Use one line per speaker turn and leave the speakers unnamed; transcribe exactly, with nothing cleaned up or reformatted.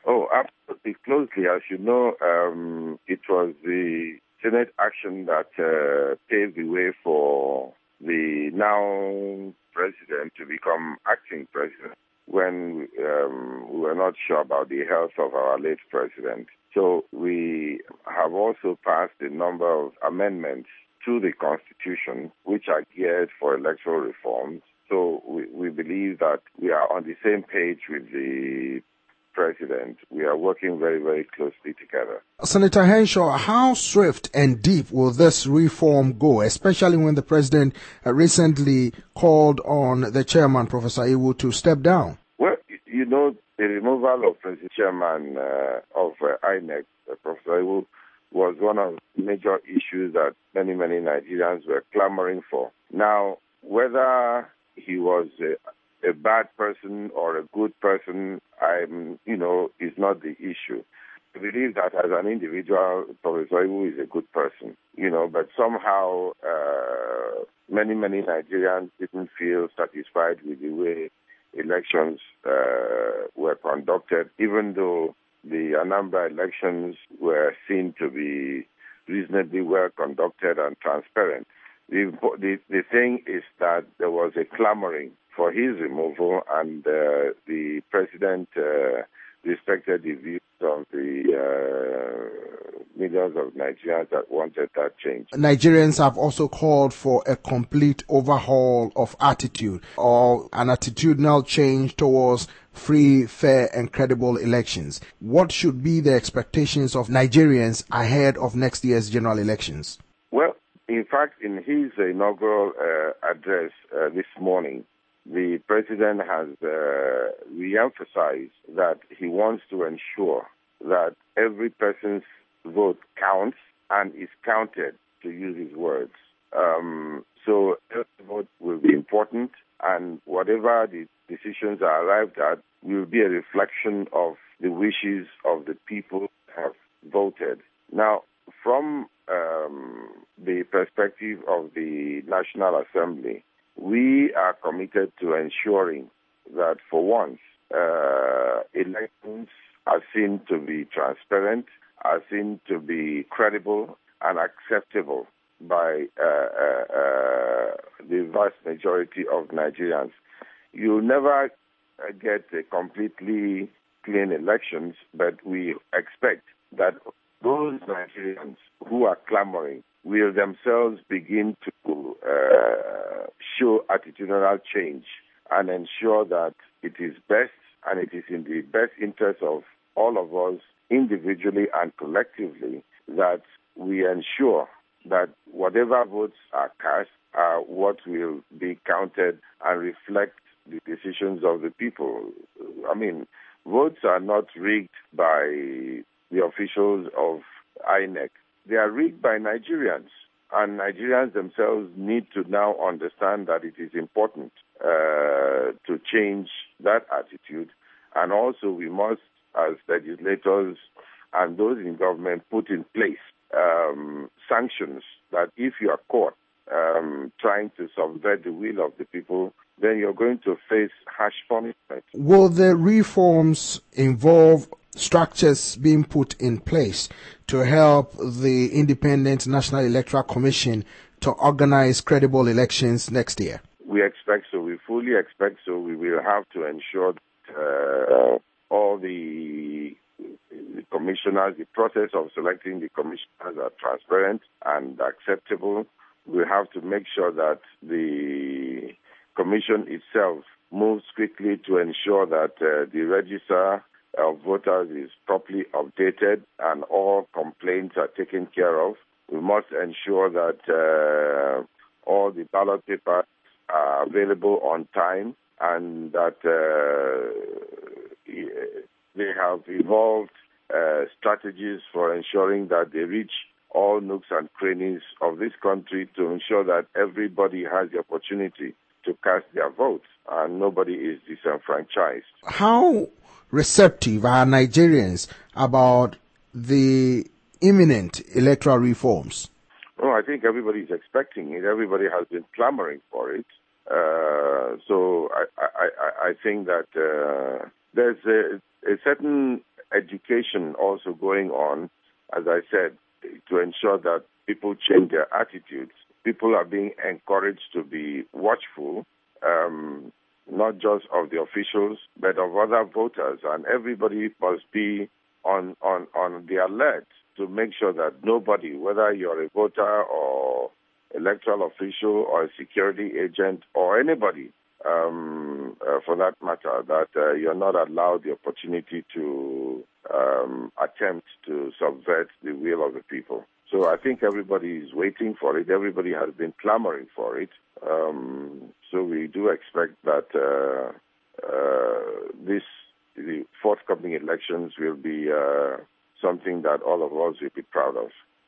Oh, absolutely closely. As you know, um, it was the Senate action that uh, paved the way for the now president to become acting president when um, we were not sure about the health of our late president. So we have also passed a number of amendments to the Constitution which are geared for electoral reforms. So we, we believe that we are on the same page with the president. We are working very, very closely together.
Senator Henshaw, how swift and deep will this reform go, especially when the president uh, recently called on the chairman, Professor Iwu, to step down?
Well, you know, the removal of the chairman uh, of uh, I N E C, uh, Professor Iwu, was one of the major issues that many, many Nigerians were clamoring for. Now, whether he was a a bad person or a good person, I'm, you know, is not the issue. I believe that as an individual, Professor Iwu is a good person, you know, but somehow uh, many, many Nigerians didn't feel satisfied with the way elections uh, were conducted, even though the Anambra elections were seen to be reasonably well conducted and transparent. The, the, the thing is that there was a clamoring for his removal, and uh, the president uh, respected the views of the uh, millions of Nigerians that wanted that change.
Nigerians have also called for a complete overhaul of attitude or an attitudinal change towards free, fair, and credible elections. What should be the expectations of Nigerians ahead of next year's general elections?
Well, in fact, in his inaugural uh, address uh, this morning, the president has uh, re-emphasized that he wants to ensure that every person's vote counts and is counted, to use his words. Um, so every vote will be important, and whatever the decisions are arrived at will be a reflection of the wishes of the people who have voted. Now, from um, the perspective of the National Assembly, we are committed to ensuring that for once, uh, elections are seen to be transparent, are seen to be credible and acceptable by uh, uh, uh, the vast majority of Nigerians. You'll never get a completely clean elections, but we expect that those Nigerians who are clamoring will themselves begin to uh, show attitudinal change and ensure that it is best and it is in the best interest of all of us individually and collectively that we ensure that whatever votes are cast are what will be counted and reflect the decisions of the people. I mean, votes are not rigged by the officials of I N E C. They are rigged by Nigerians, and Nigerians themselves need to now understand that it is important uh, to change that attitude, and also we must, as legislators and those in government, put in place um, sanctions that if you are caught um, trying to subvert the will of the people, then you're going to face harsh punishment.
Will the reforms involve structures being put in place to help the Independent National Electoral Commission to organize credible elections next year?
We expect so. We fully expect so. We will have to ensure that uh, all the, the commissioners, the process of selecting the commissioners are transparent and acceptable. We have to make sure that the commission itself moves quickly to ensure that uh, the register of voters is properly updated and all complaints are taken care of. We must ensure that uh, all the ballot papers are available on time and that uh, they have evolved uh, strategies for ensuring that they reach all nooks and crannies of this country to ensure that everybody has the opportunity to cast their votes and nobody is disenfranchised.
How receptive are Nigerians about the imminent electoral reforms?
Oh, I think everybody is expecting it. Everybody has been clamoring for it. Uh, so I, I, I think that uh, there's a, a certain education also going on, as I said, to ensure that people change their attitudes. People are being encouraged to be watchful, um, not just of the officials, but of other voters. And everybody must be on, on, on the alert to make sure that nobody, whether you're a voter or electoral official or a security agent or anybody, um, uh, for that matter, that uh, you're not allowed the opportunity to um, attempt to subvert the will of the people. So I think everybody is waiting for it. Everybody has been clamoring for it. Um, so we do expect that uh, uh, this, the forthcoming elections will be uh, something that all of us will be proud of.